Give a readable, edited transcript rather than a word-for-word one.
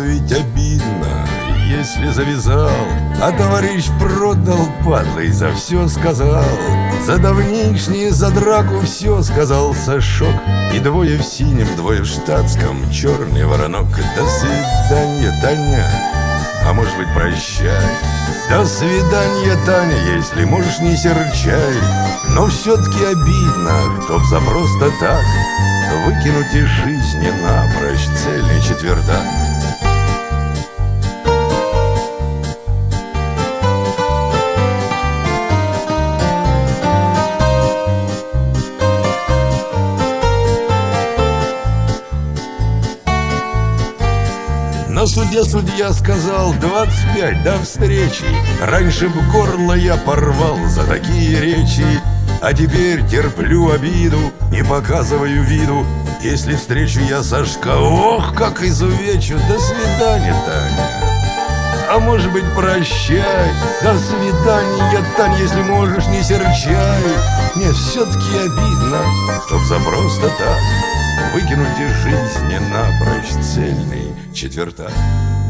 ведь обидно, если завязал, а товарищ продал, падла, и за все сказал. За давнишнее, за драку все сказал Сашок. И двое в синем, двое в штатском, черный воронок. До свидания, Таня, а может быть, прощай. До свидания, Таня, если можешь, не серчай. Но все-таки обидно, чтоб за просто так выкинуть из жизни напрочь цельный четвертак. На суде судья сказал: 25, до встречи. Раньше б горло я порвал за такие речи, а теперь терплю обиду, не показываю виду. Если встречу я Сашка, ох, как изувечу. До свидания, Таня, а может быть, прощай. До свидания, Таня, если можешь, не серчай. Мне все-таки обидно, чтоб за просто так выкинуть из жизни напрочь цельный четвертак.